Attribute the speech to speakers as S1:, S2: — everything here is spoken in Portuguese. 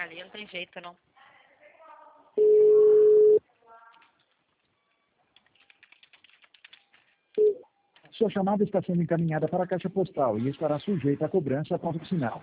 S1: Ali não tem jeito, não.
S2: Sua chamada está sendo encaminhada para a caixa postal e estará sujeita à cobrança após o sinal.